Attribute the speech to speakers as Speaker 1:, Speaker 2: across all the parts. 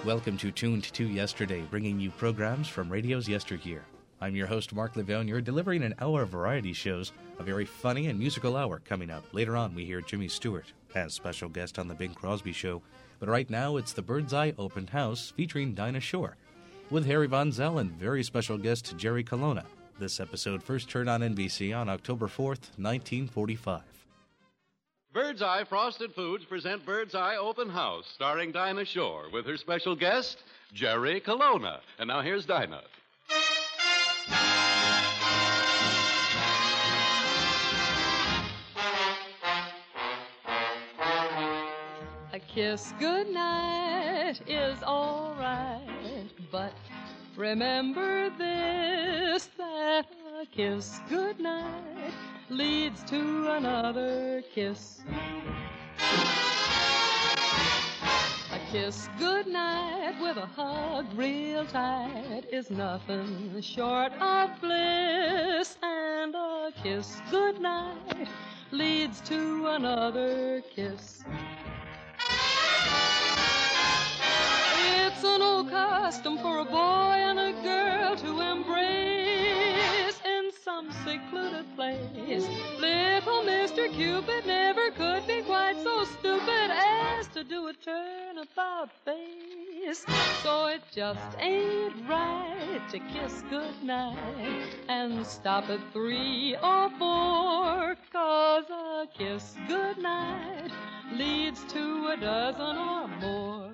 Speaker 1: Welcome to Tuned to Yesterday, bringing you programs from radio's yesteryear. I'm your host, Mark Levonier, delivering an hour of variety shows, a very funny and musical hour coming up. Later on, we hear Jimmy Stewart as special guest on The Bing Crosby Show. But right now, it's the Bird's Eye Open House featuring Dinah Shore, with Harry Von Zell and very special guest Jerry Colonna. This episode first heard on NBC on October 4th, 1945.
Speaker 2: Bird's Eye Frosted Foods present Bird's Eye Open House, starring Dinah Shore, with her special guest, Jerry Colonna. And now here's Dinah.
Speaker 3: A kiss goodnight is all right, but remember this, that a kiss goodnight leads to another kiss. A kiss goodnight with a hug real tight is nothing short of bliss, and a kiss goodnight leads to another kiss. It's an old custom for a boy and a girl to embrace in some secluded place. Little Mr. Cupid never could be quite so stupid as to do a turnabout face. So it just ain't right to kiss goodnight and stop at 3 or 4, 'cause a kiss goodnight leads to a dozen or more.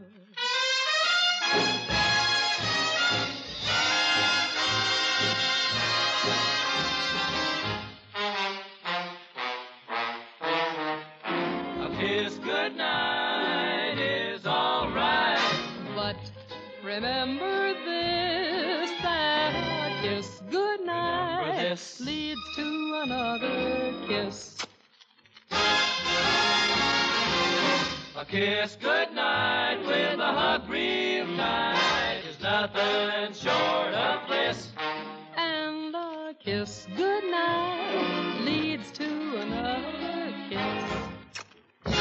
Speaker 4: A kiss goodnight is all right,
Speaker 3: but remember this, that a kiss goodnight leads to another kiss.
Speaker 4: A kiss goodnight with a hug real tight is nothing short of bliss.
Speaker 3: And a kiss goodnight leads to another kiss.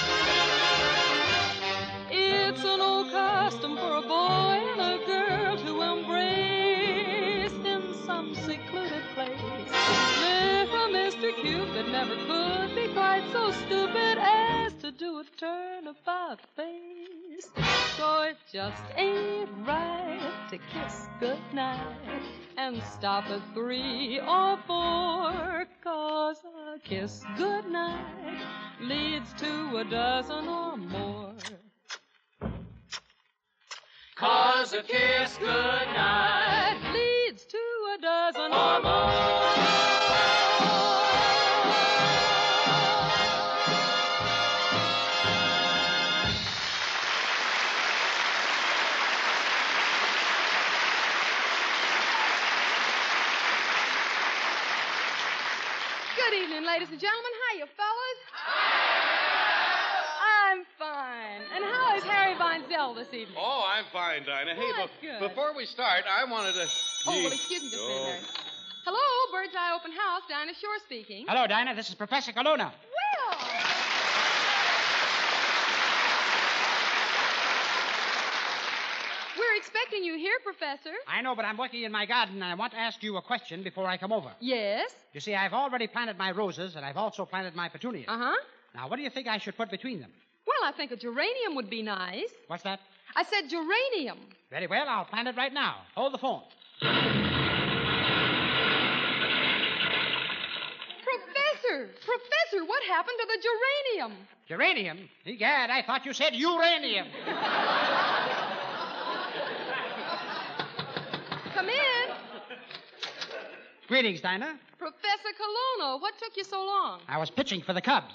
Speaker 3: It's an old custom for a boy and a girl to embrace in some secluded place. Little Mr. Cupid never could be quite so stupid as to do a turnabout face. So it just ain't right to kiss goodnight and stop at 3 or 4, 'cause a kiss goodnight leads to a dozen or more.
Speaker 4: 'Cause a kiss goodnight
Speaker 3: leads to a dozen
Speaker 4: or more.
Speaker 5: Good evening, ladies and gentlemen. Hiya, fellas. I'm fine. And how is Harry Von Zell this evening?
Speaker 2: Oh, I'm fine, Dinah. Hey,
Speaker 5: That's good.
Speaker 2: before we start, I wanted to...
Speaker 5: Oh, well, excuse me just a minute, Harry. Hello, Bird's Eye Open House. Dinah Shore speaking.
Speaker 6: Hello, Dinah. This is Professor Colonna.
Speaker 5: Well... We're expecting you here, Professor.
Speaker 6: I know, but I'm working in my garden, and I want to ask you a question before I come over.
Speaker 5: Yes?
Speaker 6: You see, I've already planted my roses, and I've also planted my petunias.
Speaker 5: Uh-huh.
Speaker 6: Now, what do you think I should put between them?
Speaker 5: Well, I think a geranium would be nice.
Speaker 6: What's that?
Speaker 5: I said geranium.
Speaker 6: Very well, I'll plant it right now. Hold the phone.
Speaker 5: Professor, what happened to the geranium?
Speaker 6: Geranium? Egad, I thought you said uranium.
Speaker 5: Come in.
Speaker 6: Greetings, Dinah.
Speaker 5: Professor Colonna, what took you so long?
Speaker 6: I was pitching for the Cubs.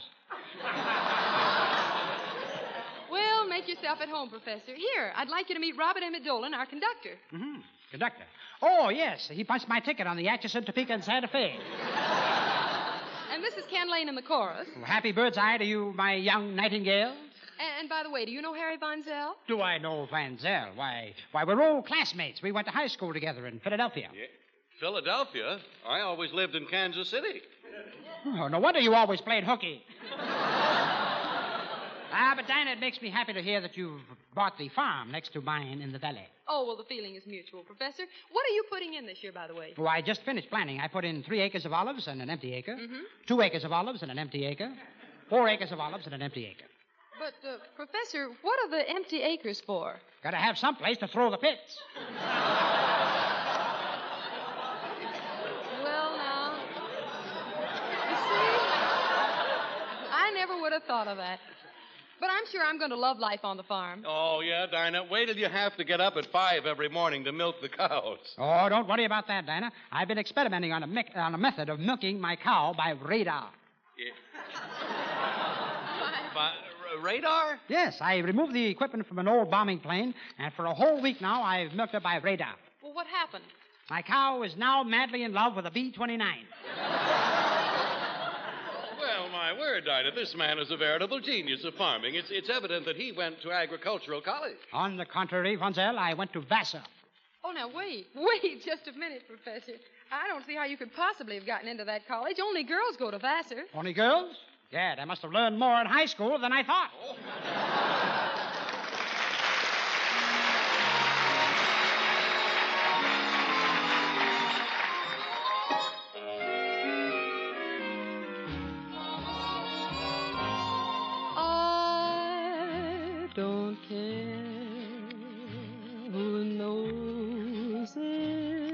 Speaker 5: Well, make yourself at home, Professor. Here, I'd like you to meet Robert Emmett Dolan, our conductor.
Speaker 6: Mm-hmm. Conductor. Oh, yes. He punched my ticket on the Atchison, Topeka, and Santa Fe.
Speaker 5: And this is Ken Lane in the chorus.
Speaker 6: Well, happy bird's eye to you, my young nightingale.
Speaker 5: And by the way, do you know Harry Von Zell?
Speaker 6: Do I know Van Zell? Why, we're old classmates. We went to high school together in Philadelphia.
Speaker 2: Yeah. Philadelphia? I always lived in Kansas City.
Speaker 6: Oh, no wonder you always played hooky. But but Dinah, it makes me happy to hear that you've bought the farm next to mine in the valley.
Speaker 5: Oh, well, the feeling is mutual, Professor. What are you putting in this year, by the way?
Speaker 6: Oh, I just finished planting. I put in 3 acres of olives and an empty acre,
Speaker 5: Mm-hmm.
Speaker 6: 2 acres of olives and an empty acre, 4 acres of olives and an empty acre.
Speaker 5: But, Professor, what are the empty acres for?
Speaker 6: Got to have some place to throw the pits.
Speaker 5: Well, now. You see? I never would have thought of that. But I'm sure I'm going to love life on the farm.
Speaker 2: Oh, yeah, Dinah. Wait till you have to get up at 5 every morning to milk the cows.
Speaker 6: Oh, don't worry about that, Dinah. I've been experimenting on a method of milking my cow by radar.
Speaker 2: Radar?
Speaker 6: Yes, I removed the equipment from an old bombing plane, and for a whole week now, I've milked her by radar.
Speaker 5: Well, what happened?
Speaker 6: My cow is now madly in love with a B-29.
Speaker 2: Well, my word, Dinah, this man is a veritable genius of farming. It's evident that he went to agricultural college.
Speaker 6: On the contrary, Vonzel, I went to Vassar.
Speaker 5: Oh, now, wait just a minute, Professor. I don't see how you could possibly have gotten into that college. Only girls go to Vassar.
Speaker 6: Only girls? Yeah, they must have learned more in high school than I thought.
Speaker 3: I don't care who knows it.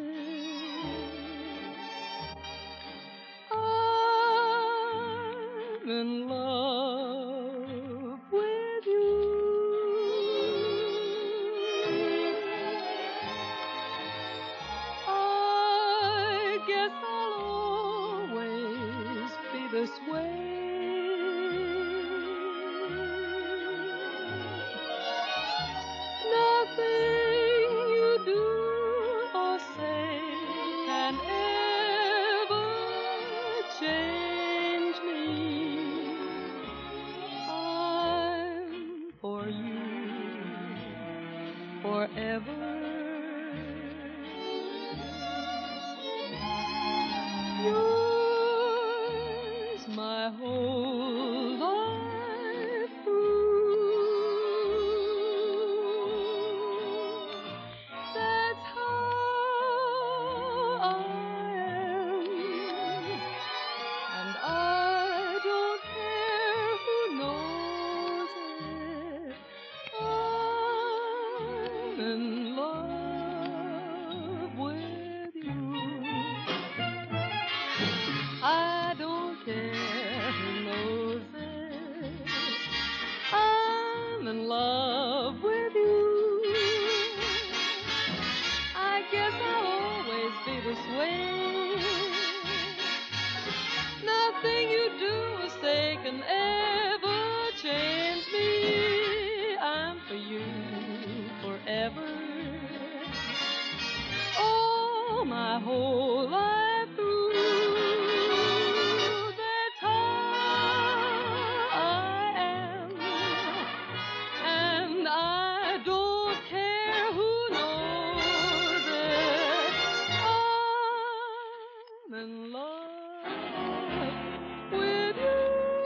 Speaker 3: I'm in love with you. I guess I'll always be this way. Nothing you do or say can ever change me. I'm for you forever. Yours my whole life through. That's how I am. And I don't care who knows it. I'm in love with you. I don't care who knows it. I'm in love with you. I guess I'll always be this way. Nothing you do or say can ever change me. I'm for you forever. Oh, my whole life through. That's how I am. And I don't care who knows it. I'm in love with you.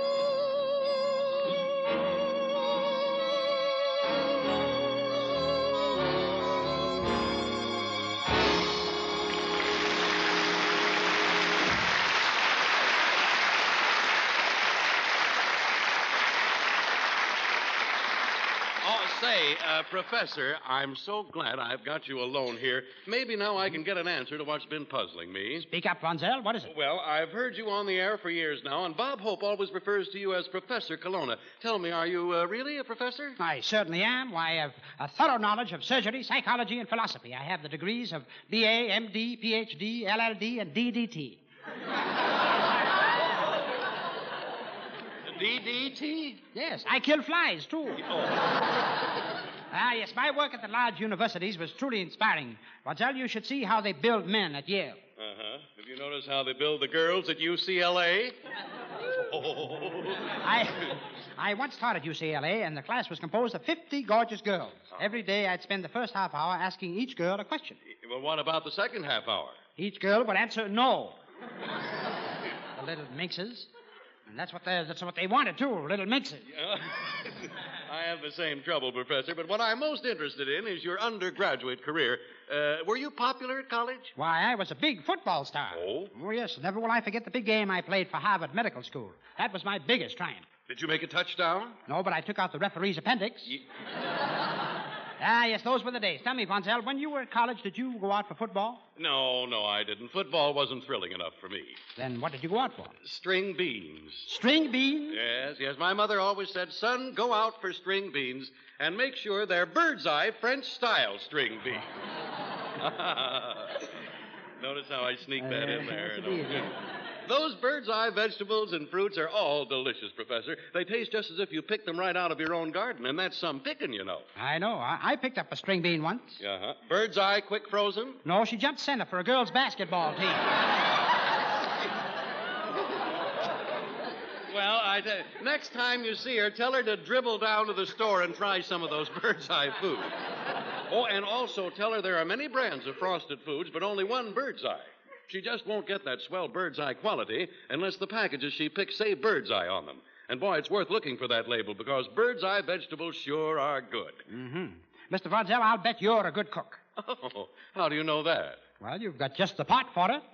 Speaker 2: Oh, say, Professor, I'm so glad I've got you alone here. Maybe now I can get an answer to what's been puzzling me.
Speaker 6: Speak up, Vonzel. What is it?
Speaker 2: Well, I've heard you on the air for years now, and Bob Hope always refers to you as Professor Colonna. Tell me, are you really a professor?
Speaker 6: I certainly am. Why, I have a thorough knowledge of surgery, psychology, and philosophy. I have the degrees of B.A., M.D., Ph.D., LL.D., and D.D.T.
Speaker 2: DDT?
Speaker 6: Yes, I kill flies, too. Yes, my work at the large universities was truly inspiring. Vonzel, you should see how they build men at Yale.
Speaker 2: Uh-huh. Have you noticed how they build the girls at UCLA?
Speaker 6: I once taught at UCLA, and the class was composed of 50 gorgeous girls. Every day I'd spend the first half hour asking each girl a question.
Speaker 2: Well, what about the second half hour?
Speaker 6: Each girl would answer no. The little minxes. And that's what they wanted, too, little minxes.
Speaker 2: I have the same trouble, Professor, but what I'm most interested in is your undergraduate career. Were you popular at college?
Speaker 6: Why, I was a big football star.
Speaker 2: Oh?
Speaker 6: Oh, yes. Never will I forget the big game I played for Harvard Medical School. That was my biggest triumph.
Speaker 2: Did you make a touchdown?
Speaker 6: No, but I took out the referee's appendix. Yes, those were the days. Tell me, Fonzel, when you were at college, did you go out for football?
Speaker 2: No, I didn't. Football wasn't thrilling enough for me.
Speaker 6: Then what did you go out for?
Speaker 2: String beans.
Speaker 6: String beans?
Speaker 2: Yes. My mother always said, son, go out for string beans and make sure they're bird's eye French-style string beans. Notice how I sneak that in there. Those bird's eye vegetables and fruits are all delicious, Professor. They taste just as if you picked them right out of your own garden, and that's some picking, you know.
Speaker 6: I know. I picked up a string bean once.
Speaker 2: Uh-huh. Bird's eye quick frozen?
Speaker 6: No, she jumped center for a girls' basketball team.
Speaker 2: Well, I tell you, next time you see her, tell her to dribble down to the store and try some of those bird's eye foods. Oh, and also tell her there are many brands of frosted foods, but only one bird's eye. She just won't get that swell bird's eye quality unless the packages she picks say bird's eye on them. And, boy, it's worth looking for that label because bird's eye vegetables sure are good.
Speaker 6: Mm-hmm. Mr. Fonzel, I'll bet you're a good cook.
Speaker 2: Oh, how do you know that?
Speaker 6: Well, you've got just the pot for it.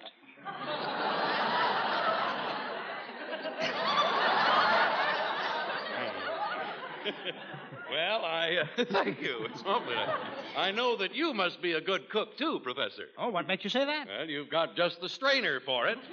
Speaker 2: Well, thank you. It's awfully nice. I know that you must be a good cook, too, Professor.
Speaker 6: Oh, what makes you say that?
Speaker 2: Well, you've got just the strainer for it.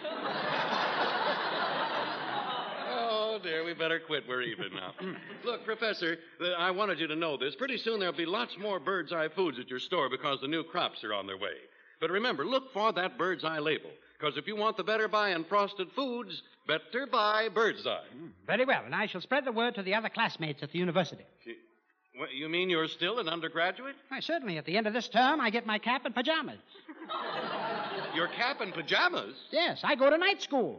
Speaker 2: Oh, dear, we better quit. We're even now. Look, Professor, I wanted you to know this. Pretty soon there'll be lots more bird's eye foods at your store because the new crops are on their way. But remember, look for that bird's eye label. Because if you want the better buy in frosted foods, better buy bird's eye.
Speaker 6: Very well, and I shall spread the word to the other classmates at the university.
Speaker 2: What, you mean you're still an undergraduate?
Speaker 6: Why, certainly. At the end of this term, I get my cap and pajamas.
Speaker 2: Your cap and pajamas?
Speaker 6: Yes, I go to night school.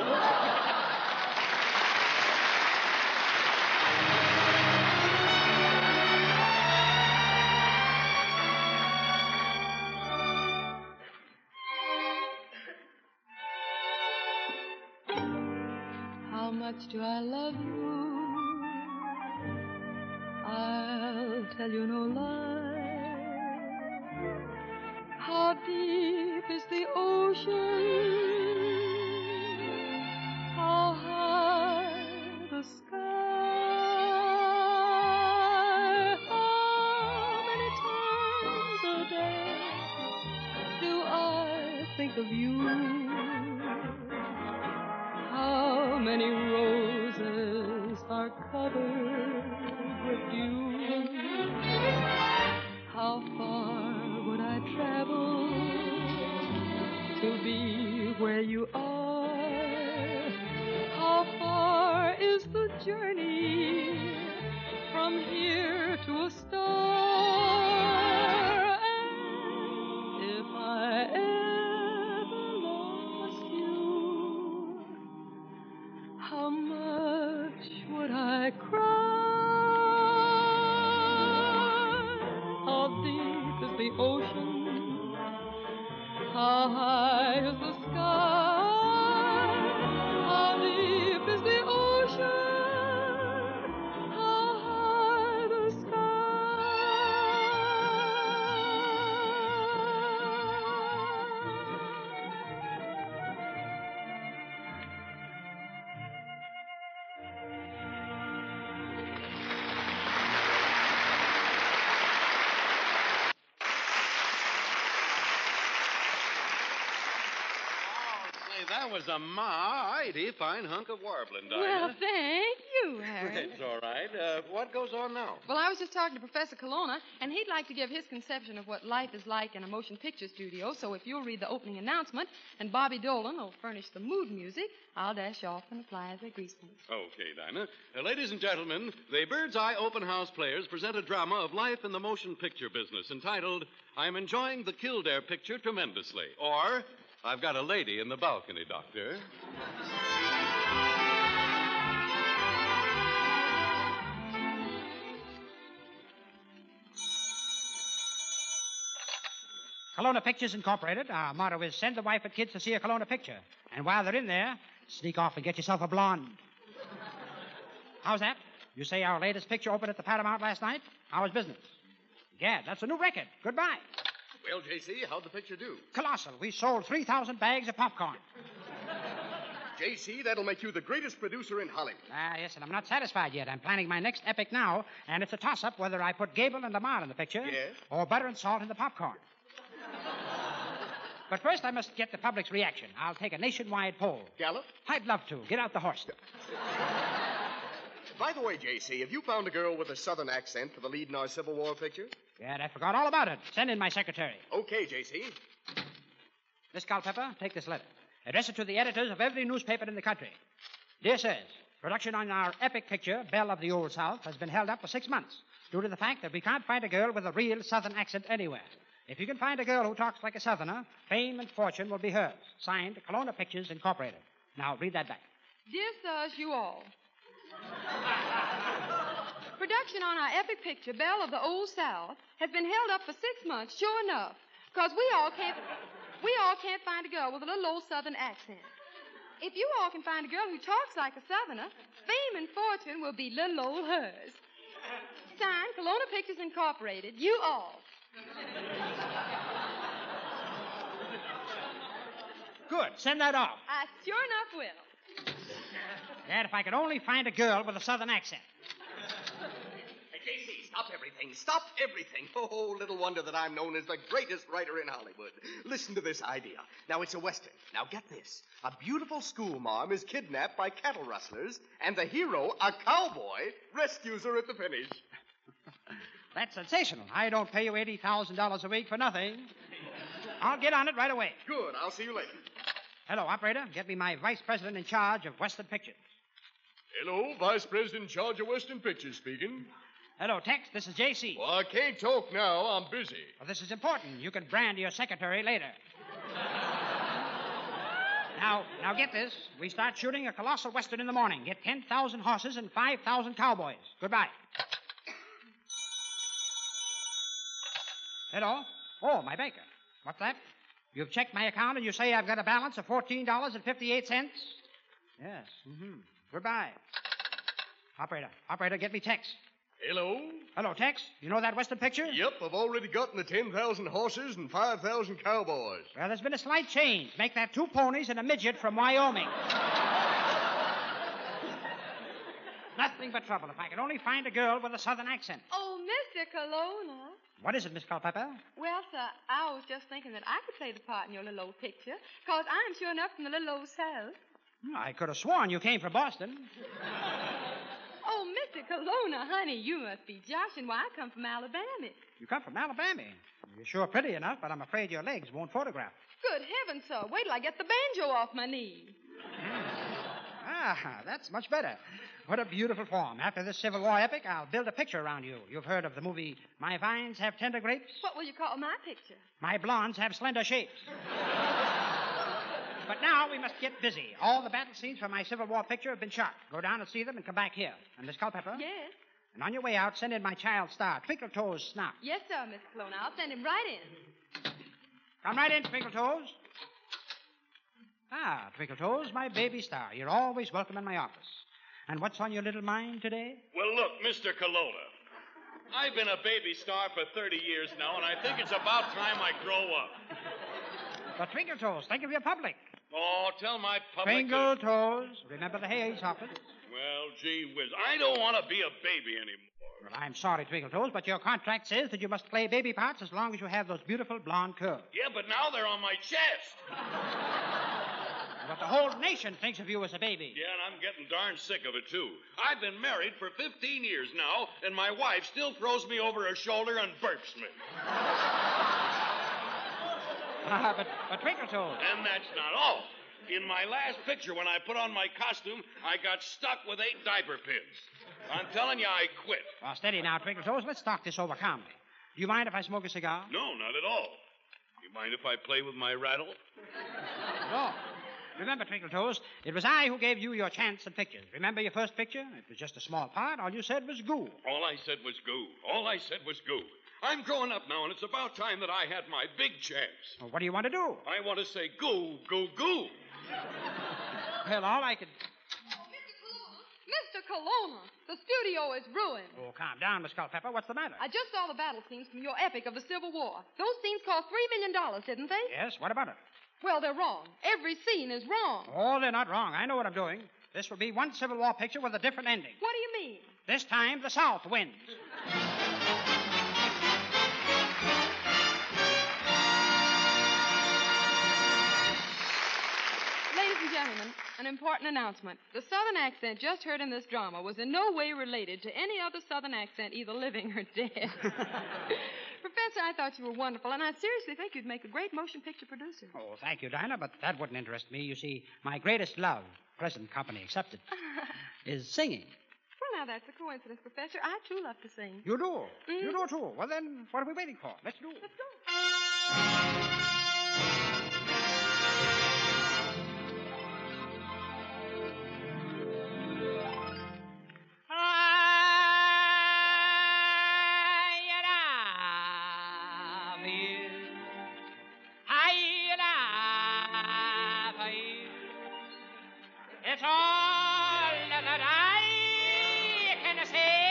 Speaker 3: How much do I love you? I'll tell you no lie. How deep is the ocean? How high the sky? How many times a day do I think of you? How many roses are covered with dew? How far would I travel to be where you are? How far is the journey from here to a star? And if I ever lost you, how much would I cry? How deep is the ocean? How high is the sky? How deep is the ocean? How high the
Speaker 2: That was a mighty fine hunk of warbling, Dinah.
Speaker 5: Well, thank you, Harry.
Speaker 2: It's all right. What goes on now?
Speaker 5: Well, I was just talking to Professor Colonna, and he'd like to give his conception of what life is like in a motion picture studio. So if you'll read the opening announcement, and Bobby Dolan will furnish the mood music, I'll dash off and apply as a greaseman.
Speaker 2: Okay, Dinah. Ladies and gentlemen, the Bird's Eye Open House Players present a drama of life in the motion picture business entitled, I'm Enjoying the Kildare Picture Tremendously, or I've Got a Lady in the Balcony, Doctor.
Speaker 6: Kelowna Pictures Incorporated. Our motto is send the wife and kids to see a Kelowna picture. And while they're in there, sneak off and get yourself a blonde. How's that? You say our latest picture opened at the Paramount last night? How was business? Gad, that's a new record. Goodbye.
Speaker 7: Well, J.C., how'd the picture do?
Speaker 6: Colossal. We sold 3,000 bags of popcorn.
Speaker 7: J.C., that'll make you the greatest producer in Hollywood.
Speaker 6: Yes, and I'm not satisfied yet. I'm planning my next epic now, and it's a toss-up whether I put Gable and Lamar in the picture
Speaker 7: Yes?
Speaker 6: or butter and salt in the popcorn. But first, I must get the public's reaction. I'll take a nationwide poll.
Speaker 7: Gallup?
Speaker 6: I'd love to. Get out the horse.
Speaker 7: By the way, J.C., have you found a girl with a southern accent for the lead in our Civil War picture?
Speaker 6: Yeah, I forgot all about it. Send in my secretary.
Speaker 7: Okay, J.C.
Speaker 6: Miss Culpepper, take this letter. Address it to the editors of every newspaper in the country. Dear sirs, production on our epic picture, Belle of the Old South, has been held up for 6 months due to the fact that we can't find a girl with a real southern accent anywhere. If you can find a girl who talks like a southerner, fame and fortune will be hers. Signed, Kelowna Pictures Incorporated. Now, read that back.
Speaker 5: Dear sirs, you all. Production on our epic picture, Belle of the Old South, has been held up for 6 months, sure enough, because we all can't find a girl with a little old southern accent. If you all can find a girl who talks like a southerner, fame and fortune will be little old hers. Signed, Kelowna Pictures Incorporated, you all.
Speaker 6: Good. Send that off.
Speaker 5: I sure enough will.
Speaker 6: Dad, if I could only find a girl with a southern accent.
Speaker 7: Hey, J.C., stop everything. Stop everything. Oh, little wonder that I'm known as the greatest writer in Hollywood. Listen to this idea. Now, it's a Western. Now, get this. A beautiful schoolmarm is kidnapped by cattle rustlers, and the hero, a cowboy, rescues her at the finish.
Speaker 6: That's sensational. I don't pay you $80,000 a week for nothing. I'll get on it right away.
Speaker 7: Good. I'll see you later.
Speaker 6: Hello, operator. Get me my vice president in charge of Western Pictures.
Speaker 8: Hello, Vice President in charge of Western Pictures speaking.
Speaker 6: Hello, Tex. This is J.C.
Speaker 8: Well, I can't talk now. I'm busy.
Speaker 6: Well, this is important. You can brand your secretary later. Now get this. We start shooting a colossal Western in the morning. Get 10,000 horses and 5,000 cowboys. Goodbye. Hello? Oh, my banker. What's that? You've checked my account and you say I've got a balance of $14.58? Yes. Mm-hmm. Goodbye. Operator, get me Tex.
Speaker 8: Hello?
Speaker 6: Hello, Tex. You know that Western picture?
Speaker 8: Yep, I've already gotten the 10,000 horses and 5,000 cowboys.
Speaker 6: Well, there's been a slight change. Make that 2 ponies and a midget from Wyoming. Nothing but trouble. If I could only find a girl with a southern accent.
Speaker 5: Oh, Mr. Kelowna.
Speaker 6: What is it, Miss Culpepper?
Speaker 5: Well, sir, I was just thinking that I could play the part in your little old picture, because I'm sure enough from the little old South.
Speaker 6: I could have sworn you came from Boston.
Speaker 5: Oh, Mr. Kelowna, honey, you must be joshing. Why, I come from Alabama.
Speaker 6: You come from Alabama. You're sure pretty enough, but I'm afraid your legs won't photograph.
Speaker 5: Good heavens, sir. Wait till I get the banjo off my knee.
Speaker 6: That's much better. What a beautiful form. After this Civil War epic, I'll build a picture around you. You've heard of the movie My Vines Have Tender Grapes?
Speaker 5: What will you call my picture?
Speaker 6: My Blondes Have Slender Shapes. But now we must get busy. All the battle scenes from my Civil War picture have been shot. Go down and see them and come back here. And Miss Culpepper?
Speaker 5: Yes?
Speaker 6: And on your way out, send in my child star, Twinkle Toes Snap.
Speaker 5: Yes, sir, Miss Kelowna. I'll send him right in.
Speaker 6: Come right in, Twinkle Toes. Twinkle Toes, my baby star. You're always welcome in my office. And what's on your little mind today?
Speaker 2: Well, look, Mr. Kelowna, I've been a baby star for 30 years now, and I think it's about time I grow up.
Speaker 6: But Twinkle Toes, think of your public.
Speaker 2: Oh, tell my public...
Speaker 6: Twinkle Toes, remember the Hayes office?
Speaker 2: Well, gee whiz, I don't want to be a baby anymore.
Speaker 6: Well, I'm sorry, Twinkle Toes, but your contract says that you must play baby parts as long as you have those beautiful blonde curls.
Speaker 2: Yeah, but now they're on my chest.
Speaker 6: But the whole nation thinks of you as a baby.
Speaker 2: Yeah, and I'm getting darn sick of it, too. I've been married for 15 years now, and my wife still throws me over her shoulder and burps me.
Speaker 6: But Twinkle Toes...
Speaker 2: And that's not all. In my last picture, when I put on my costume, I got stuck with 8 diaper pins. I'm telling you, I quit.
Speaker 6: Well, steady now, Twinkle Toes. Let's talk this over calmly. Do you mind if I smoke a cigar?
Speaker 2: No, not at all. You mind if I play with my rattle?
Speaker 6: No. Remember, Twinkle Toes, it was I who gave you your chance at pictures. Remember your first picture? It was just a small part. All you said was goo.
Speaker 2: All I said was goo. All I said was goo. I'm growing up now, and it's about time that I had my big chance.
Speaker 6: Well, what do you want to do?
Speaker 2: I want to say goo, goo, goo.
Speaker 6: Well, all I could...
Speaker 5: Mr. Colonna, the studio is ruined.
Speaker 6: Oh, calm down, Miss Culpepper. What's the matter?
Speaker 5: I just saw the battle scenes from your epic of the Civil War. Those scenes cost $3 million, didn't they?
Speaker 6: Yes, what about it?
Speaker 5: Well, they're wrong. Every scene is wrong.
Speaker 6: Oh, they're not wrong. I know what I'm doing. This will be one Civil War picture with a different ending.
Speaker 5: What do you mean?
Speaker 6: This time, the South wins.
Speaker 5: Ladies and gentlemen, an important announcement. The Southern accent just heard in this drama was in no way related to any other Southern accent, either living or dead. Professor, I thought you were wonderful, and I seriously think you'd make a great motion picture producer.
Speaker 6: Oh, thank you, Dinah, but that wouldn't interest me. You see, my greatest love, present company accepted, is singing.
Speaker 5: Well, now, that's a coincidence, Professor. I, too, love to sing.
Speaker 6: You do? You do, too. Well, then, what are we waiting for? Let's do it.
Speaker 5: Let's go.
Speaker 6: It's all that I can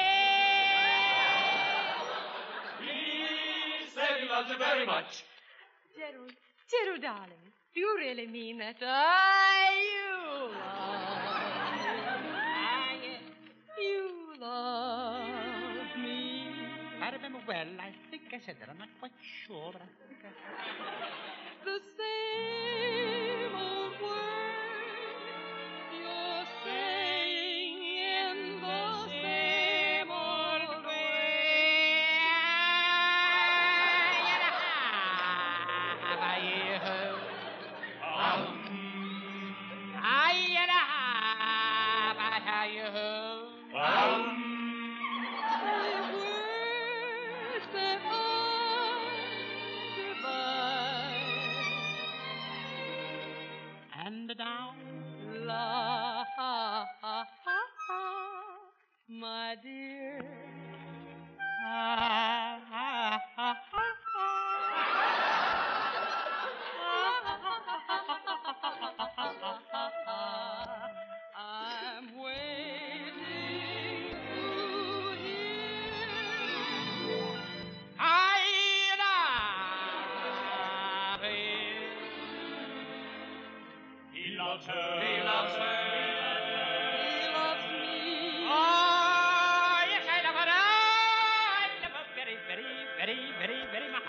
Speaker 6: say.
Speaker 4: He said he loves you very much.
Speaker 5: Gerald, darling, do you really mean that? You love me.
Speaker 6: If I remember well, I think I said that. I'm not quite sure, but I think I...
Speaker 5: The same old words you're saying in the same old way.
Speaker 6: Have I heard? Have you heard?
Speaker 5: Words that are divine.
Speaker 6: And down.
Speaker 5: La ha ha ha ha, my dear.
Speaker 6: Ha ha ha
Speaker 5: I'm waiting to hear.
Speaker 6: I love
Speaker 4: He loves her. He loves her.
Speaker 5: He loves me.
Speaker 6: Oh, yes, I love her. I love her very, very, very, very, very much.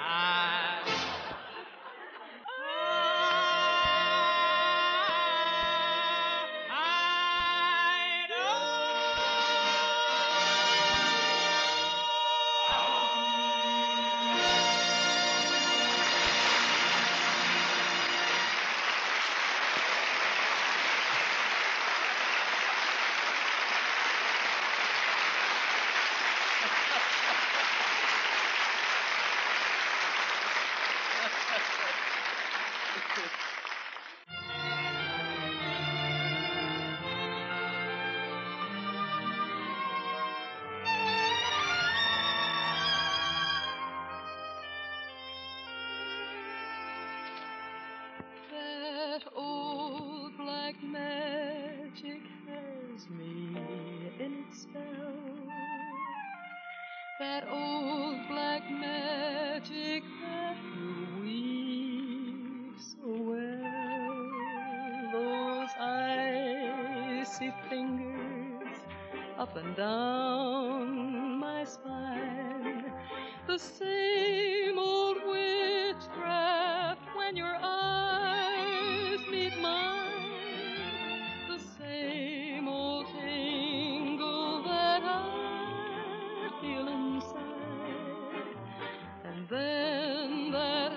Speaker 5: That old black magic has me in its spell. That old black magic that you weave so well. Those icy fingers up and down my spine. The same old witchcraft when your eyes meet mine. The same old tingle that I feel inside. And then that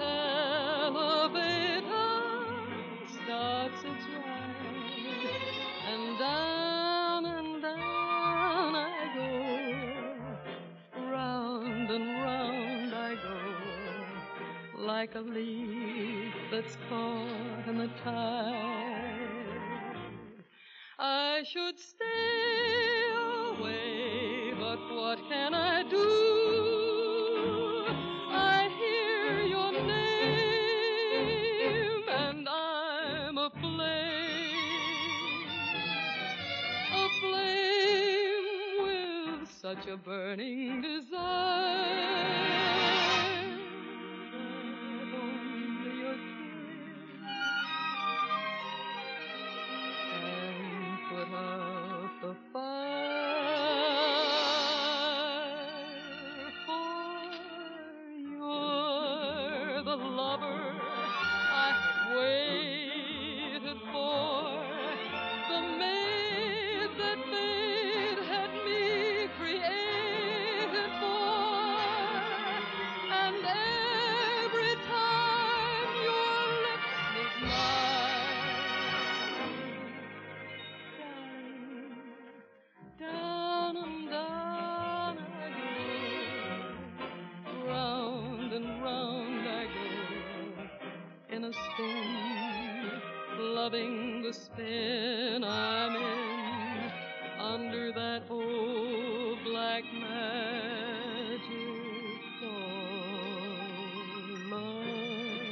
Speaker 5: elevator starts its ride. And down I go. Round and round I go, like a leaf that's caught in the tide. I should stay away, but what can I do? I hear your name, and I'm aflame
Speaker 3: such a burning desire that only a kiss can put out the fire. For you're the lover I had waited for, the maid that fate had me created for, and every time your lips meet mine, darling, down and down I go, round and round I go, in a spin, loving the spin I'm in, under that old black magic called love.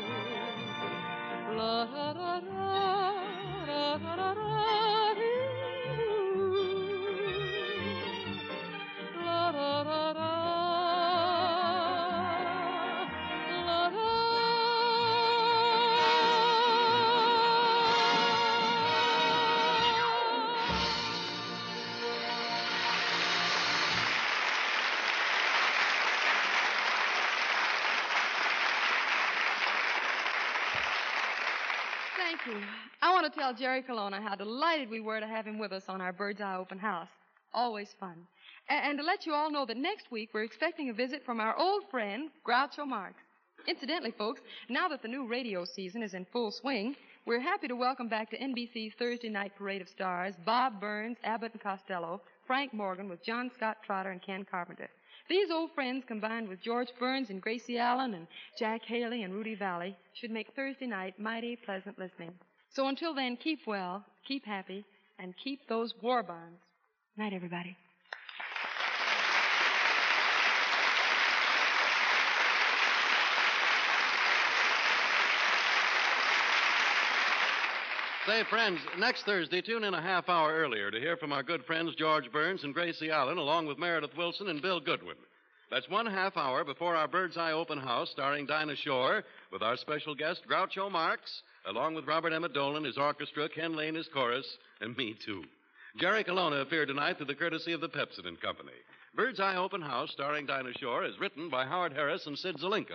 Speaker 3: La da da da da da da la da da da la da. Thank you. I want to tell Jerry Colonna how delighted we were to have him with us on our Bird's Eye open house. Always fun. And to let you all know that next week we're expecting a visit from our old friend, Groucho Marx. Incidentally, folks, now that the new radio season is in full swing, we're happy to welcome back to NBC's Thursday night parade of stars Bob Burns, Abbott and Costello, Frank Morgan with John Scott Trotter and Ken Carpenter. These old friends, combined with George Burns and Gracie Allen and Jack Haley and Rudy Valley, should make Thursday night mighty pleasant listening. So until then, keep well, keep happy, and keep those war bonds. Night, everybody.
Speaker 2: Say, friends, next Thursday, tune in a half hour earlier to hear from our good friends George Burns and Gracie Allen, along with Meredith Wilson and Bill Goodwin. That's 1/2 hour before our Bird's Eye open house, starring Dinah Shore, with our special guest, Groucho Marx, along with Robert Emmett Dolan, his orchestra, Ken Lane, his chorus, and me, too. Jerry Colonna appeared tonight through the courtesy of the Pepsin and Company. Bird's Eye open house, starring Dinah Shore, is written by Howard Harris and Sid Zelinka.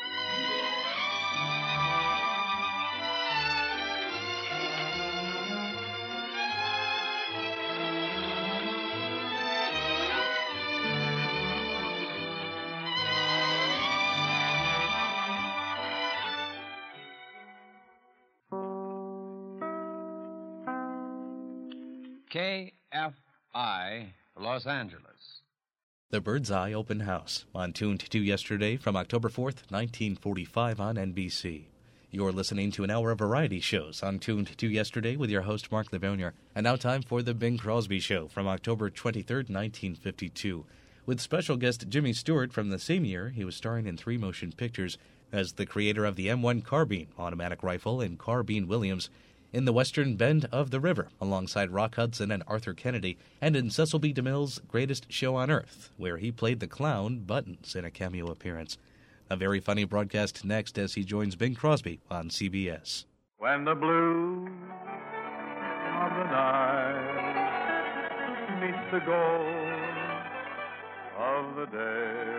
Speaker 9: KFI, Los Angeles.
Speaker 1: The Bird's Eye Open House, on Tuned to Yesterday from October 4th, 1945 on NBC. You're listening to an hour of variety shows on Tuned to Yesterday with your host, Mark Livonia. And now time for The Bing Crosby Show from October 23rd, 1952. With special guest Jimmy Stewart from the same year, he was starring in 3 motion pictures as the creator of the M1 carbine automatic rifle and Carbine Williams, in the Western Bend of the River, alongside Rock Hudson and Arthur Kennedy, and in Cecil B. DeMille's Greatest Show on Earth, where he played the clown Buttons in a cameo appearance. A very funny broadcast next as he joins Bing Crosby on CBS.
Speaker 10: When the blue of the night meets the gold of the day,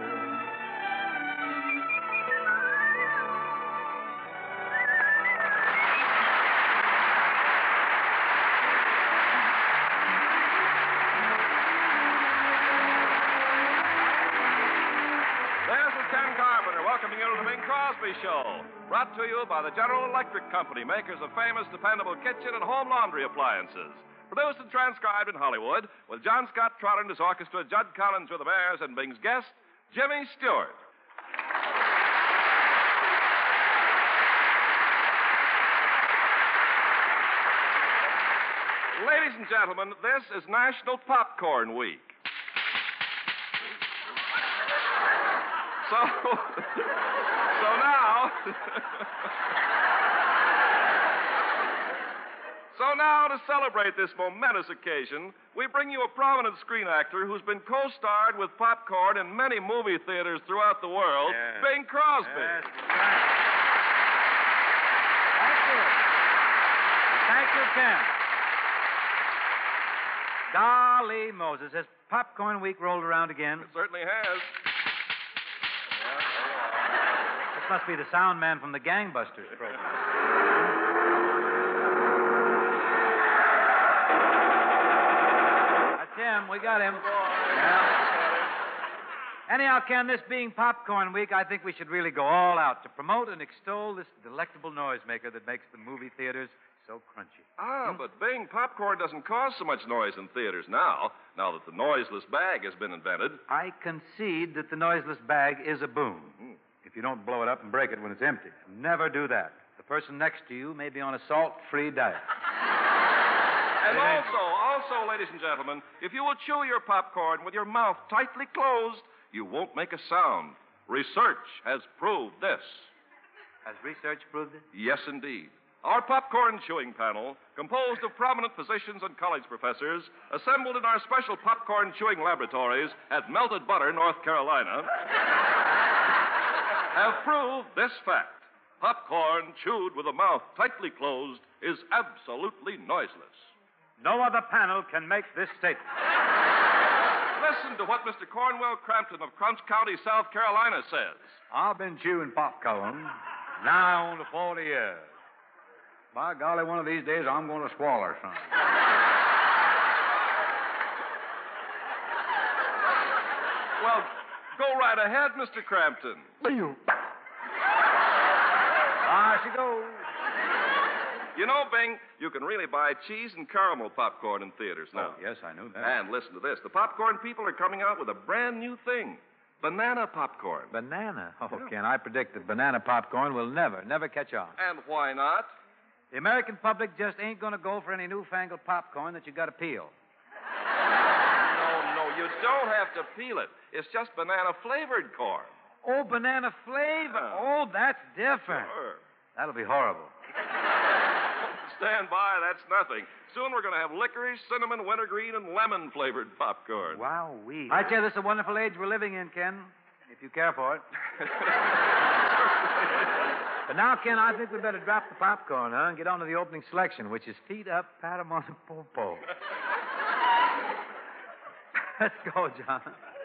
Speaker 11: welcoming you to the Bing Crosby Show, brought to you by the General Electric Company, makers of famous, dependable kitchen and home laundry appliances. Produced and transcribed in Hollywood with John Scott Trotter and his orchestra, Judd Collins with the Bears, and Bing's guest, Jimmy Stewart. Ladies and gentlemen, this is National Popcorn Week. So So now, to celebrate this momentous occasion, we bring you a prominent screen actor who's been co-starred with Popcorn in many movie theaters throughout the world, Bing Crosby.
Speaker 12: Yes. Thank you. Thank you, Ken. Golly Moses, has Popcorn Week rolled around again?
Speaker 11: It certainly has.
Speaker 12: This must be the sound man from the Gangbusters program. Tim, we got him. Yeah. Anyhow, Ken, this being Popcorn Week, I think we should really go all out to promote and extol this delectable noisemaker that makes the movie theaters so crunchy.
Speaker 11: But Bing, popcorn doesn't cause so much noise in theaters now that the noiseless bag has been invented.
Speaker 12: I concede that the noiseless bag is a boon. If you don't blow it up and break it when it's empty. Never do that. The person next to you may be on a salt-free diet.
Speaker 11: And also, ladies and gentlemen, if you will chew your popcorn with your mouth tightly closed, you won't make a sound. Research has proved this.
Speaker 12: Has research proved it?
Speaker 11: Yes, indeed. Our popcorn chewing panel, composed of prominent physicians and college professors, assembled in our special popcorn chewing laboratories at Melted Butter, North Carolina, have proved this fact. Popcorn chewed with a mouth tightly closed is absolutely noiseless.
Speaker 12: No other panel can make this statement.
Speaker 11: Listen to what Mr. Cornwell Crampton of Crunch County, South Carolina says.
Speaker 12: I've been chewing popcorn now on to 40 years. By golly, one of these days I'm going to swallow some.
Speaker 11: Well, go right ahead, Mr. Crampton.
Speaker 12: There she goes.
Speaker 11: You know, Bing, you can really buy cheese and caramel popcorn in theaters now.
Speaker 12: Oh, yes, I knew that.
Speaker 11: And listen to this. The popcorn people are coming out with a brand new thing. Banana popcorn.
Speaker 12: Banana? Oh, Ken, I predict that banana popcorn will never catch on.
Speaker 11: And why not?
Speaker 12: The American public just ain't going to go for any newfangled popcorn that you got to peel.
Speaker 11: No, you don't have to peel it. It's just banana-flavored corn.
Speaker 12: Oh, banana flavor. Oh, that's different.
Speaker 11: Sure.
Speaker 12: That'll be horrible.
Speaker 11: Stand by, that's nothing. Soon we're going to have licorice, cinnamon, wintergreen, and lemon-flavored popcorn.
Speaker 12: Wowee. I tell you, this is a wonderful age we're living in, Ken, if you care for it. But now, Ken, I think we better drop the popcorn, and get on to the opening selection, which is Feet Up, Pat 'em on the Popo. Let's go, John.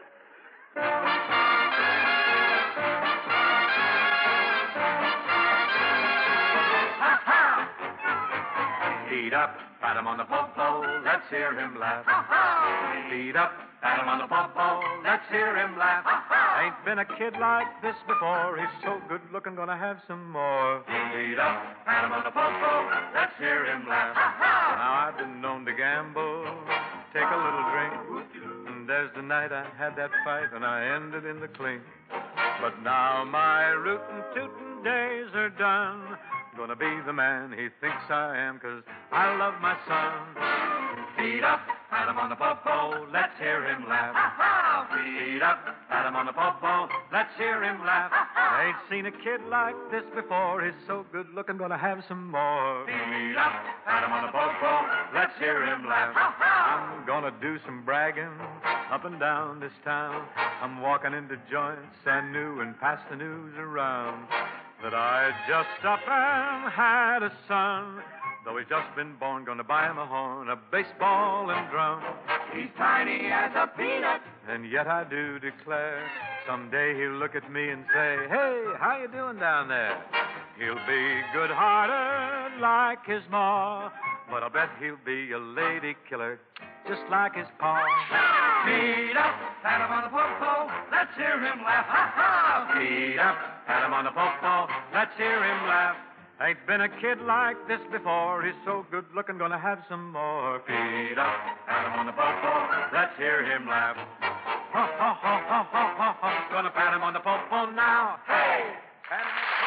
Speaker 13: Feet up, pat him on the popo, let's hear him laugh. Feet up, pat him on the popo, let's hear him laugh.
Speaker 14: Ain't been a kid like this before. He's so good looking, gonna have some more.
Speaker 13: Feet up, pat him on the popo, let's hear him laugh.
Speaker 14: Now I've been known to gamble, take a little drink. And there's the night I had that fight and I ended in the clink. But now my rootin' tootin' days are done. Gonna be the man he thinks I am, 'cause I love my son.
Speaker 13: Feet up, pat him on the popo, let's hear him laugh. Feet up, pat him on the popo, let's hear him laugh.
Speaker 14: I ain't seen a kid like this before. He's so good looking, gonna have some more.
Speaker 13: Feet up, pat him on the popo, let's hear him laugh.
Speaker 14: I'm gonna do some bragging up and down this town. I'm walking into joints and new and pass the news around that I just up and had a son. Though he's just been born, gonna buy him a horn, a baseball and drum.
Speaker 13: He's tiny as a peanut.
Speaker 14: And yet I do declare, someday he'll look at me and say, "Hey, how you doing down there?" He'll be good-hearted like his ma, but I bet he'll be a lady killer just like his pa.
Speaker 13: Feet up, pat him on the popo, let's hear him laugh. Feet up, pat him on the popo, let's hear him laugh.
Speaker 14: Ain't been a kid like this before. He's so good looking, gonna have some more.
Speaker 13: Feet up, pat him on the popo, let's hear him laugh.
Speaker 14: Ha, ha, ha, ha, ha, ha, ha.
Speaker 13: Gonna pat him on the popo now. Hey!
Speaker 14: Pat him on the popo.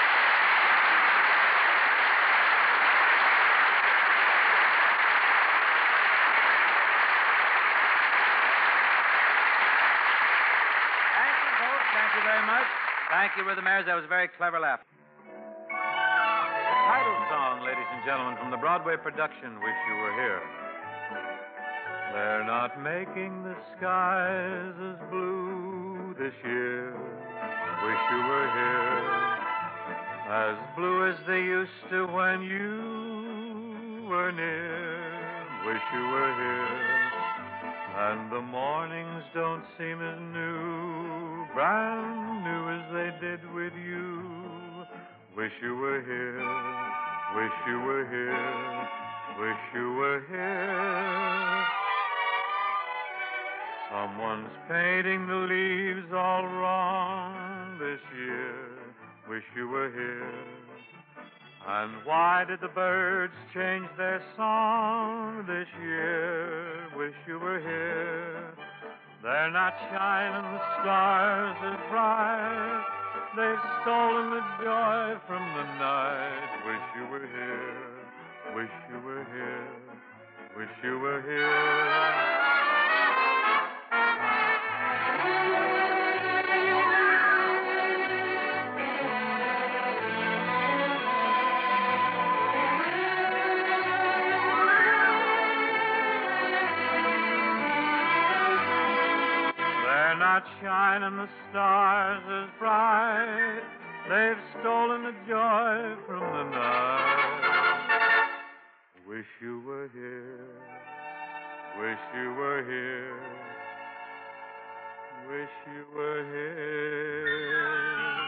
Speaker 12: Thank you very much. Thank you, Rhythm Airs. That was a very clever laugh. The title song, ladies and gentlemen, from the Broadway production, Wish You Were Here. They're not making the skies as blue this year. Wish you were here. As blue as they used to when you were near. Wish you were here. And the mornings don't seem as new, brand new as they did with you. Wish you were here. Wish you were here. Wish you were here. Someone's painting the leaves all wrong this year. Wish you were here. And why did the birds change their song this year? Wish you were here. They're not shining the stars as bright. They've stolen the joy from the night. Wish you were here. Wish you were here. Wish you were here. Not shining the stars as bright. They've stolen the joy from the night. Wish you were here. Wish you were here. Wish you were here.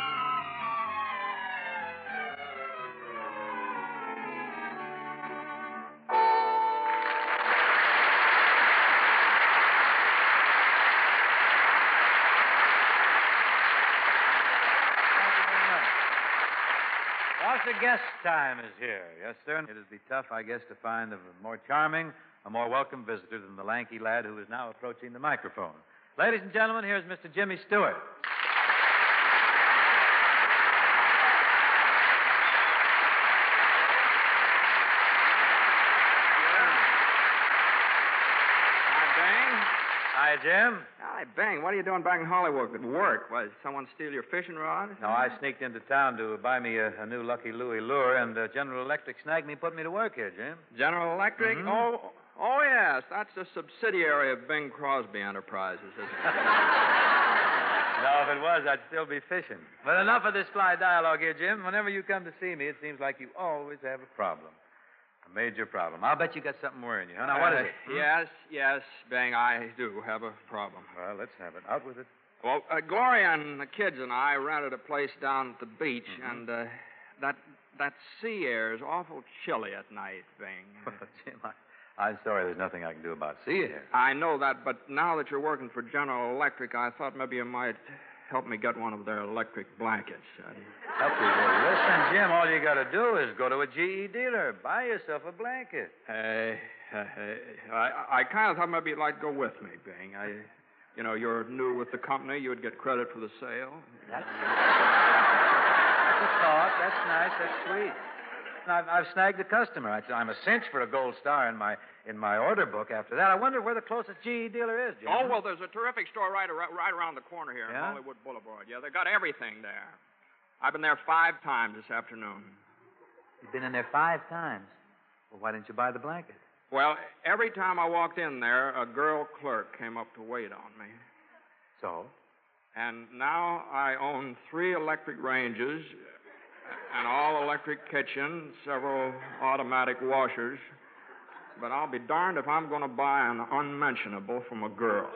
Speaker 12: The guest time is here. Yes, sir. It'd be tough, I guess, to find a more charming, a more welcome visitor than the lanky lad who is now approaching the microphone. Ladies and gentlemen, here's Mr. Jimmy Stewart. Hi, Jim.
Speaker 15: Hi, Bang. What are you doing back in Hollywood at work? Was someone steal your fishing rod?
Speaker 12: No, I sneaked into town to buy me a new Lucky Louie lure, and General Electric snagged me and put me to work here, Jim.
Speaker 15: General Electric?
Speaker 12: Mm-hmm.
Speaker 15: Oh, yes. That's a subsidiary of Bing Crosby Enterprises, isn't it?
Speaker 12: No, if it was, I'd still be fishing. But enough of this fly dialogue here, Jim. Whenever you come to see me, it seems like you always have a problem. A major problem. I'll bet you got something worrying you. Huh? Now, what is it?
Speaker 15: Yes, Bang, I do have a problem.
Speaker 12: Well, let's have it. Out with it.
Speaker 15: Well, Gloria and the kids and I rented a place down at the beach, and that sea air is awful chilly at night, Bang.
Speaker 12: Well, Jim, I'm sorry there's nothing I can do about sea air.
Speaker 15: I know that, but now that you're working for General Electric, I thought maybe you might help me get one of their electric blankets.
Speaker 12: Help you? Listen, Jim, all you got to do is go to a GE dealer. Buy yourself a blanket.
Speaker 15: I kind of thought maybe you'd like to go with me, Bing. You're new with the company. You would get credit for the sale.
Speaker 12: That's a thought. That's nice. That's sweet. I've snagged a customer. I'm a cinch for a gold star in my order book after that. I wonder where the closest GE dealer is, Jim.
Speaker 15: Oh, well, there's a terrific store right around the corner here on Hollywood Boulevard. Yeah, they got everything there. I've been there 5 times this afternoon.
Speaker 12: You've been in there 5 times? Well, why didn't you buy the blanket?
Speaker 15: Well, every time I walked in there, a girl clerk came up to wait on me.
Speaker 12: So?
Speaker 15: And now I own 3 electric ranges, an all-electric kitchen, several automatic washers. But I'll be darned if I'm going to buy an unmentionable from a girl.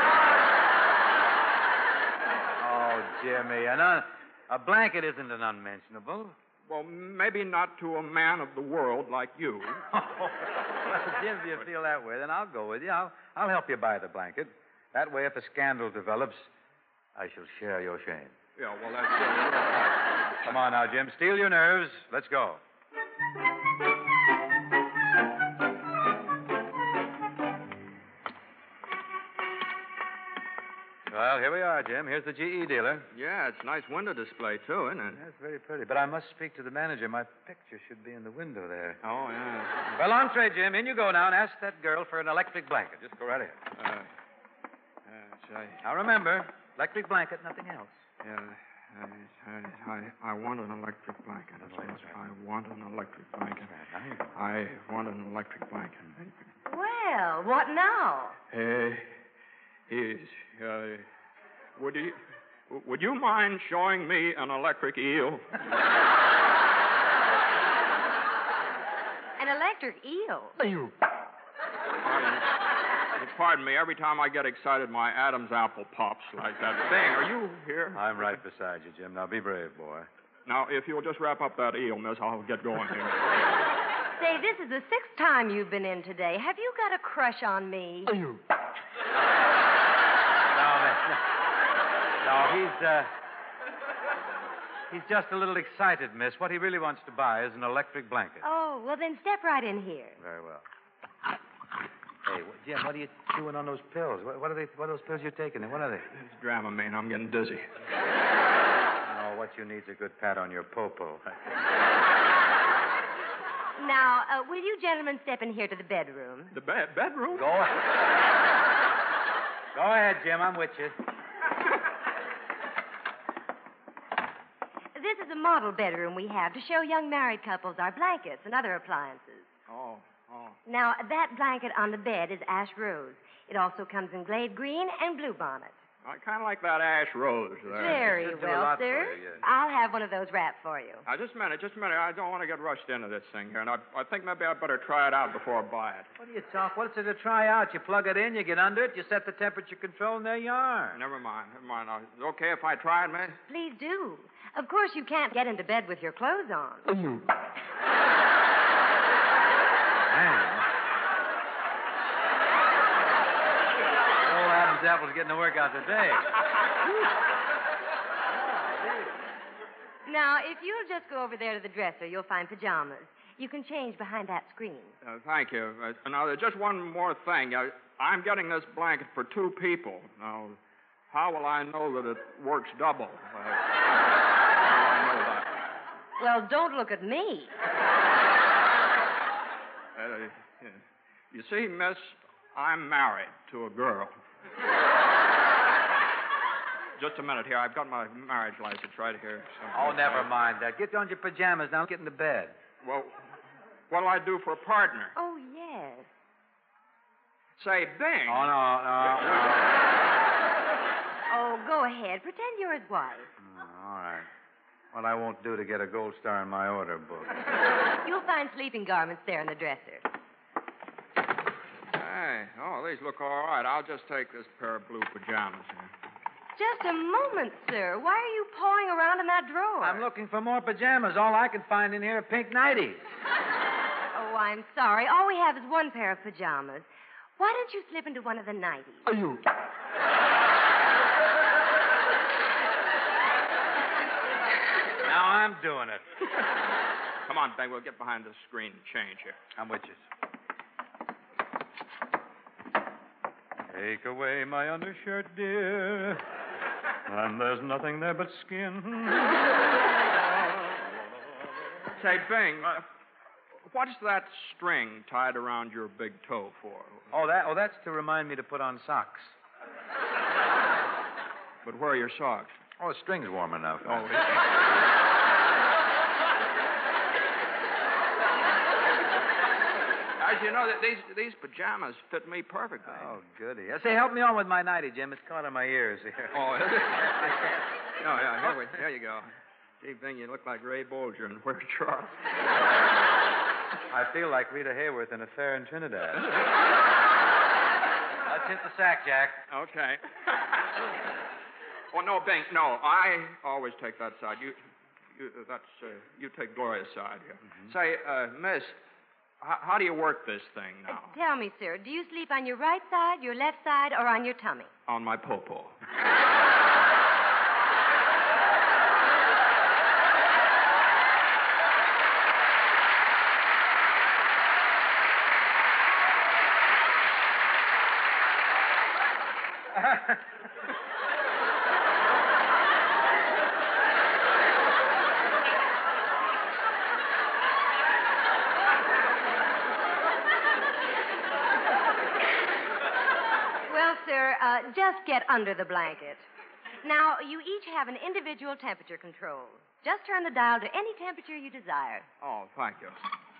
Speaker 12: Oh, Jimmy, a blanket isn't an unmentionable.
Speaker 15: Well, maybe not to a man of the world like you.
Speaker 12: Well, Jim, if you feel that way, then I'll go with you. I'll help you buy the blanket. That way, if a scandal develops, I shall share your shame.
Speaker 15: Yeah, well, that's it.
Speaker 12: Come on now, Jim. Steel your nerves. Let's go. Well, here we are, Jim. Here's the GE dealer.
Speaker 15: Yeah, it's a nice window display, too, isn't it?
Speaker 12: That's very pretty. But I must speak to the manager. My picture should be in the window there.
Speaker 15: Oh, yeah.
Speaker 12: Well, entree, Jim. In you go now and ask that girl for an electric blanket. Just go right ahead. Now, remember, electric blanket, nothing else.
Speaker 15: Yeah, I want an electric blanket. I want an electric blanket. I want an electric blanket.
Speaker 16: Well, what now?
Speaker 15: Would you mind showing me an electric eel?
Speaker 16: An electric eel?
Speaker 15: Pardon me, every time I get excited, my Adam's apple pops like that. Bing, are you here?
Speaker 9: I'm right beside you, Jim. Now be brave, boy.
Speaker 15: Now, if you'll just wrap up that eel, miss, I'll get going here.
Speaker 16: Say, this is the 6th time you've been in today. Have you got a crush on me?
Speaker 12: No, he's just a little excited, miss. What he really wants to buy is an electric blanket.
Speaker 16: Oh, well, then step right in here.
Speaker 12: Very well. Hey, Jim, what are you doing on those pills? What are those pills you're taking? What are they?
Speaker 15: It's Dramamine. I'm getting dizzy.
Speaker 12: No, what you need is a good pat on your popo.
Speaker 16: Now, will you gentlemen step in here to the bedroom?
Speaker 15: The bedroom?
Speaker 12: Go ahead, Jim. I'm with you.
Speaker 16: This is a model bedroom we have to show young married couples our blankets and other appliances.
Speaker 15: Oh.
Speaker 16: Now, that blanket on the bed is ash rose. It also comes in glade green and bluebonnet.
Speaker 15: I kind of like that ash rose there.
Speaker 16: Very well, sir. I'll have one of those wrapped for you.
Speaker 15: Now, just a minute. I don't want to get rushed into this thing here, and I think maybe I'd better try it out before I buy it.
Speaker 12: What do you talk? What's there to try out? You plug it in, you get under it, you set the temperature control, and there you are.
Speaker 15: Never mind. Now, is it okay if I try it, miss?
Speaker 16: Please do. Of course, you can't get into bed with your clothes on.
Speaker 12: Old Adam's apple's getting to work out today.
Speaker 16: Now, if you'll just go over there to the dresser, you'll find pajamas. You can change behind that screen.
Speaker 15: Thank you. Now, there's just one more thing. I'm getting this blanket for 2 people. Now, how will I know that it works double? How will I know that?
Speaker 16: Well, don't look at me.
Speaker 15: You see, miss, I'm married to a girl. Just a minute here. I've got my marriage license right here.
Speaker 12: Oh, never mind that. Get on your pajamas now. Get into bed.
Speaker 15: Well, what'll I do for a partner?
Speaker 16: Oh, yes.
Speaker 15: Say, Bing.
Speaker 12: Oh, no.
Speaker 16: Oh, go ahead. Pretend you're his wife.
Speaker 12: All right. Well, I won't do to get a gold star in my order book.
Speaker 16: You'll find sleeping garments there in the dresser.
Speaker 15: Hey, these look all right. I'll just take this pair of blue pajamas here.
Speaker 16: Just a moment, sir. Why are you pawing around in that drawer?
Speaker 12: I'm looking for more pajamas. All I can find in here are pink nighties.
Speaker 16: Oh, I'm sorry. All we have is one pair of pajamas. Why don't you slip into one of the nighties?
Speaker 12: Now I'm doing it.
Speaker 15: Come on, Bing. We'll get behind the screen and change here.
Speaker 12: I'm with you.
Speaker 14: Take away my undershirt, dear, and there's nothing there but skin.
Speaker 15: Say, Bing, what's that string tied around your big toe for?
Speaker 12: Oh, that's to remind me to put on socks.
Speaker 15: But where are your socks?
Speaker 12: Oh, the string's warm enough.
Speaker 15: Oh, As you know, these pajamas fit me perfectly.
Speaker 12: Oh, goody. Say, help me on with my nightie, Jim. It's caught on my ears here.
Speaker 15: Oh, is it? Here you go. Gee, Bing, you look like Ray Bolger and Where's Charlie?
Speaker 12: I feel like Rita Hayworth in Affair in Trinidad. Let's hit the sack, Jack.
Speaker 15: Okay. Oh, no, Bing, no. I always take that side. You take Gloria's side here. Mm-hmm. Say, miss, how do you work this thing now?
Speaker 16: Tell me, sir, do you sleep on your right side, your left side, or on your tummy?
Speaker 15: On my popo.
Speaker 16: Well, sir, just get under the blanket. Now, you each have an individual temperature control. Just turn the dial to any temperature you desire.
Speaker 15: Oh, thank you.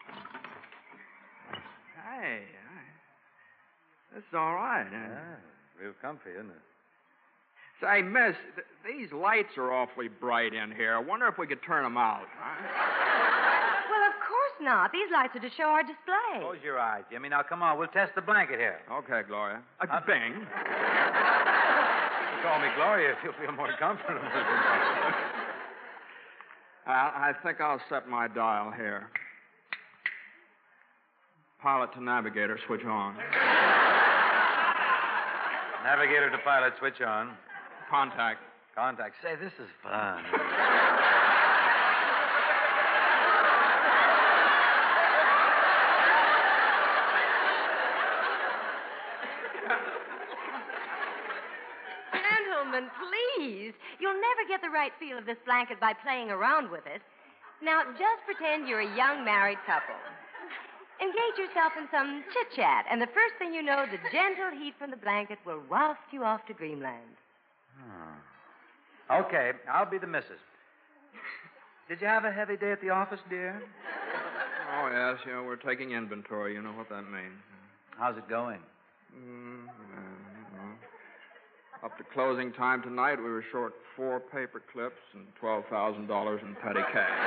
Speaker 15: Hey, this is all right.
Speaker 12: Yeah, real comfy, isn't it?
Speaker 15: Say, miss, these lights are awfully bright in here. I wonder if we could turn them out.
Speaker 16: Well, of course not. These lights are to show our display.
Speaker 12: Close your eyes, Jimmy. Now, come on. We'll test the blanket here.
Speaker 15: Okay, Gloria. Bing.
Speaker 12: You call me Gloria if you'll feel more comfortable.
Speaker 15: I think I'll set my dial here. Pilot to navigator, switch on.
Speaker 12: Navigator to pilot, switch on.
Speaker 15: Contact.
Speaker 12: Say, this is fun.
Speaker 16: Gentlemen, please. You'll never get the right feel of this blanket by playing around with it. Now, just pretend you're a young married couple. Engage yourself in some chit-chat, and the first thing you know, the gentle heat from the blanket will waft you off to dreamland.
Speaker 12: Okay, I'll be the missus. Did you have a heavy day at the office, dear?
Speaker 15: Oh, yes, we're taking inventory. You know what that means.
Speaker 12: How's it going?
Speaker 15: Up to closing time tonight, we were short 4 paper clips and $12,000 in petty cash.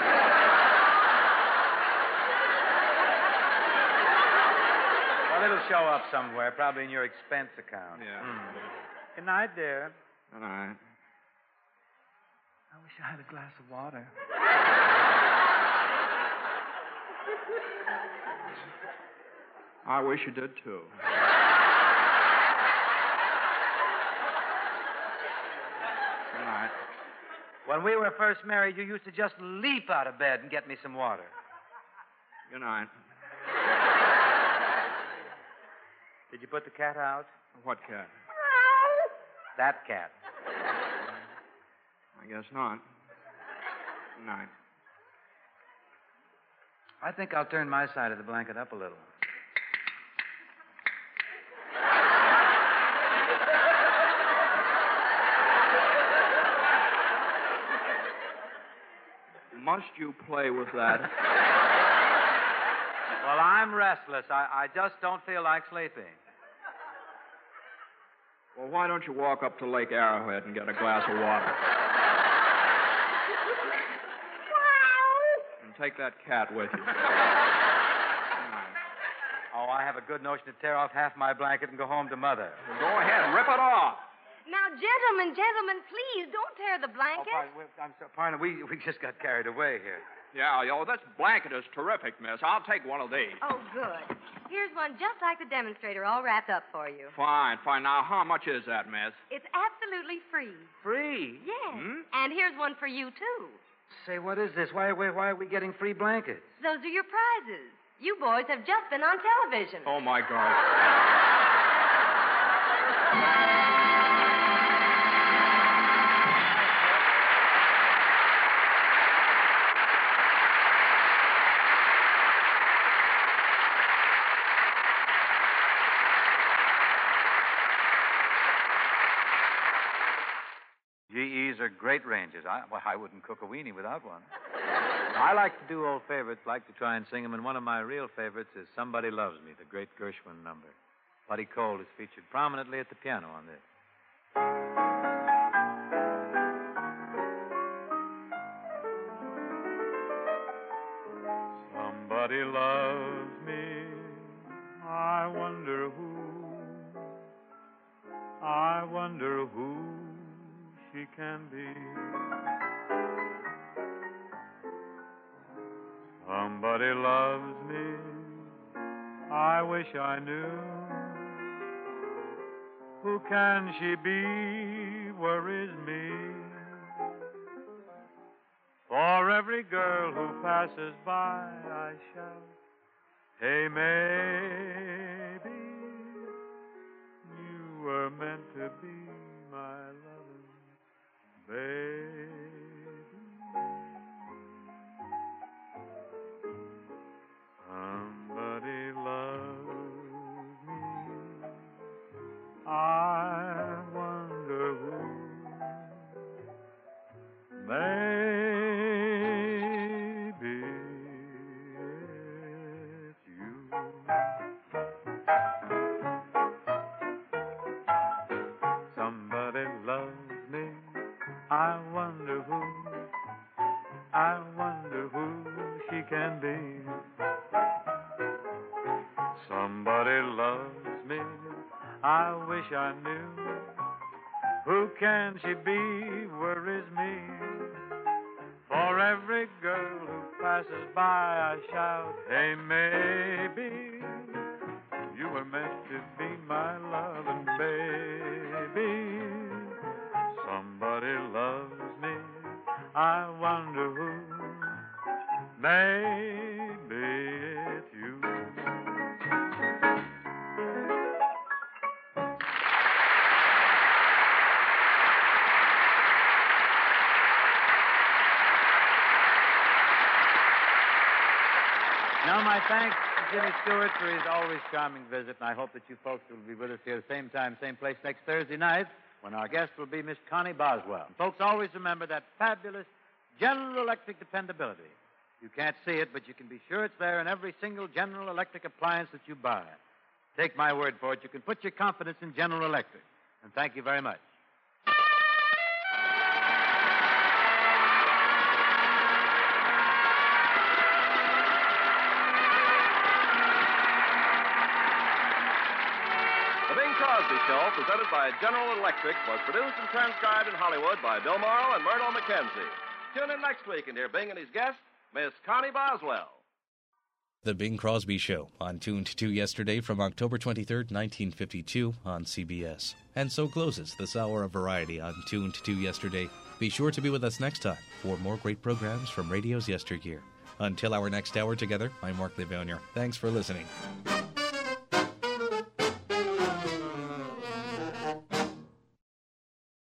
Speaker 12: Well, it'll show up somewhere, probably in your expense account.
Speaker 15: Yeah.
Speaker 12: Good night, dear.
Speaker 15: Good night.
Speaker 12: I wish I had a glass of water.
Speaker 15: I wish you did, too. Good night.
Speaker 12: When we were first married, you used to just leap out of bed and get me some water.
Speaker 15: Good night.
Speaker 12: Did you put the cat out?
Speaker 15: What cat?
Speaker 12: That cat.
Speaker 15: I guess not. Good night.
Speaker 12: I think I'll turn my side of the blanket up a little.
Speaker 15: Must you play with that?
Speaker 12: Well, I'm restless. I just don't feel like sleeping.
Speaker 15: Well, why don't you walk up to Lake Arrowhead and get a glass of water? And take that cat with you.
Speaker 12: Oh, I have a good notion to tear off half my blanket and go home to Mother.
Speaker 15: Well, go ahead, rip it off.
Speaker 16: Now, gentlemen, please, don't tear the blanket.
Speaker 12: I'm sorry, partner, we just got carried away here.
Speaker 15: Yeah, this blanket is terrific, miss. I'll take one of these.
Speaker 16: Oh, good. Here's one just like the demonstrator, all wrapped up for you.
Speaker 15: Fine. Now, how much is that, miss?
Speaker 16: It's absolutely free.
Speaker 12: Free?
Speaker 16: Yes. And here's one for you, too.
Speaker 12: Say, what is this? Why are we getting free blankets?
Speaker 16: Those are your prizes. You boys have just been on television.
Speaker 15: Oh, my God.
Speaker 12: GEs are great ranges. I wouldn't cook a weenie without one. I like to do old favorites, like to try and sing them, and one of my real favorites is Somebody Loves Me, the great Gershwin number. Buddy Cole is featured prominently at the piano on this.
Speaker 14: Somebody loves me, I wonder who. I wonder who she can be. Somebody loves me, I wish I knew. Who can she be, worries me. For every girl who passes by, I shout, hey, maybe you were meant to be my loving baby. Somebody loves me, I wonder who.
Speaker 12: I knew. Who can she be worries me. For every girl who passes by, I shout, hey, maybe you were meant to be my loving baby. Somebody loves me, I wonder who. Maybe it's you. Now, my thanks to Jimmy Stewart for his always charming visit, and I hope that you folks will be with us here the same time, same place next Thursday night, when our guest will be Miss Connie Boswell. And folks, always remember that fabulous General Electric dependability. You can't see it, but you can be sure it's there in every single General Electric appliance that you buy. Take my word for it, you can put your confidence in General Electric. And thank you very much.
Speaker 11: The Bing Crosby Show, presented by General Electric, was produced and transcribed in Hollywood by Bill Morrow and Myrtle McKenzie. Tune in next week and hear Bing and his guest, Miss Connie Boswell.
Speaker 1: The Bing Crosby Show, on Tuned to yesterday from October 23rd, 1952 on CBS. And so closes this hour of variety on Tuned to yesterday. Be sure to be with us next time for more great programs from radio's yesteryear. Until our next hour together, I'm Mark Levonier. Thanks for listening.